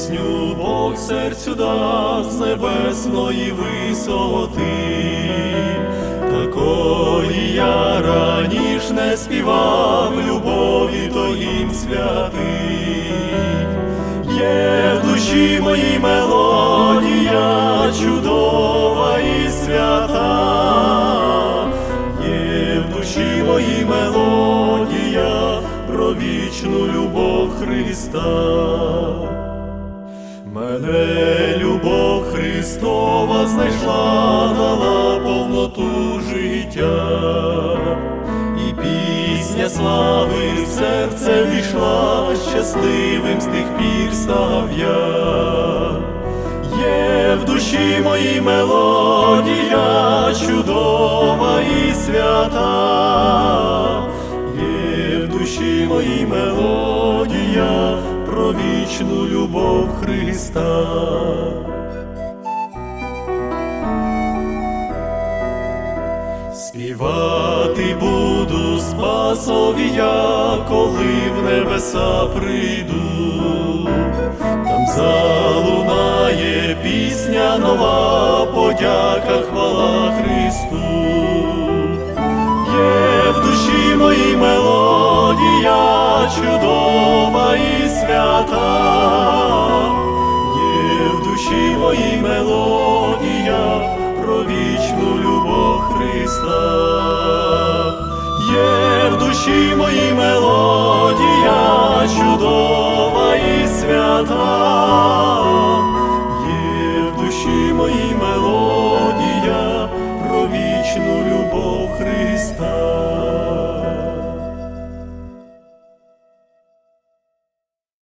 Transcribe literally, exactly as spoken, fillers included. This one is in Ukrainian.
Пісню Бог серцю дав з небесної висоти, такої я раніш не співав, любові Твоїм святим. Є в душі моїй мелодія чудова і свята, є в душі моїй мелодія про вічну любов Христа. Мене любов Христова знайшла, дала повноту життя, і пісня слави в серце війшла, щасливим з тих пір став я. Є в душі моїй мелодія чудова і свята, є в душі моїй мелодія про вічну любов Христа. Співати буду Спасові я, коли в небеса прийду. Там залунає пісня нова, подяка, хвала Христу. Є в душі моїй мелодія чудова і свята, є в душі моїй мелодія про вічну любов Христа. Є в душі моїй мелодія чудова і свята,